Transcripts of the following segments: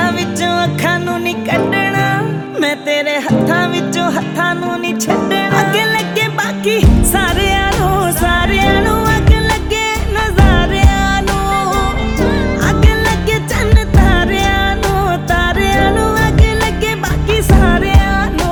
ਅੱਖਾਂ ਵਿੱਚੋਂ ਅੱਖਾਂ ਨੂੰ ਨਹੀਂ ਕੱਢਣਾ, ਮੈਂ ਤੇਰੇ ਹੱਥਾਂ ਵਿੱਚੋਂ ਹੱਥਾਂ ਨੂੰ ਨਹੀਂ ਛੱਡਣਾ। ਅੱਗ ਲੱਗੇ ਬਾਕੀ ਸਾਰਿਆਂ ਨੂੰ, ਸਾਰਿਆਂ ਨੂੰ ਅੱਗ ਲੱਗੇ ਨਜ਼ਾਰਿਆਂ ਨੂੰ, ਅੱਗ ਲੱਗੇ ਚੰਨ ਤਾਰਿਆਂ ਨੂੰ, ਤਾਰਿਆਂ ਨੂੰ ਅੱਗ ਲੱਗੇ ਬਾਕੀ ਸਾਰਿਆਂ ਨੂੰ।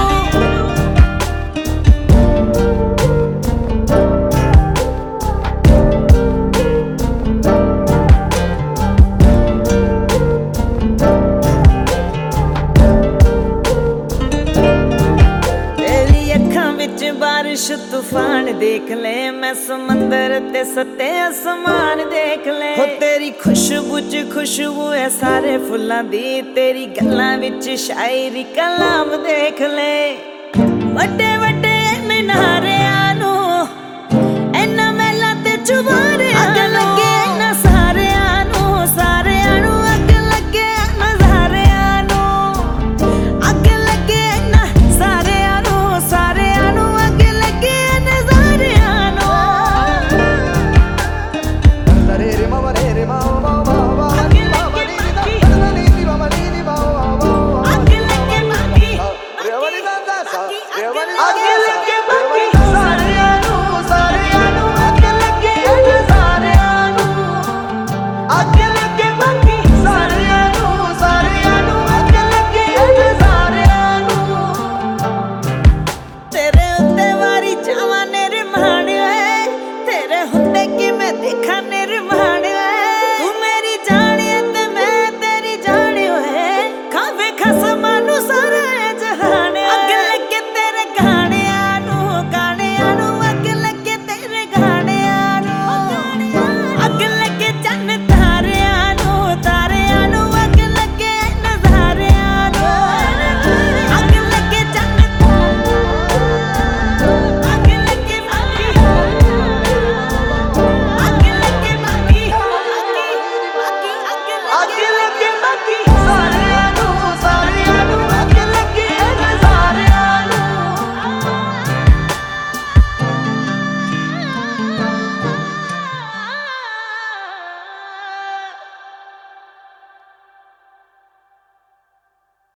बारिश तूफान देख ले, मैं समंदर ते सते आसमान देख ले। हो तेरी खुशबू च खुशबू है सारे फुल्लां दी, तेरी गल्लां विच शायरी कलाम देख ले। वड्डे वड्डे मीनारियां नूं इन्हां महलां ते चुबारे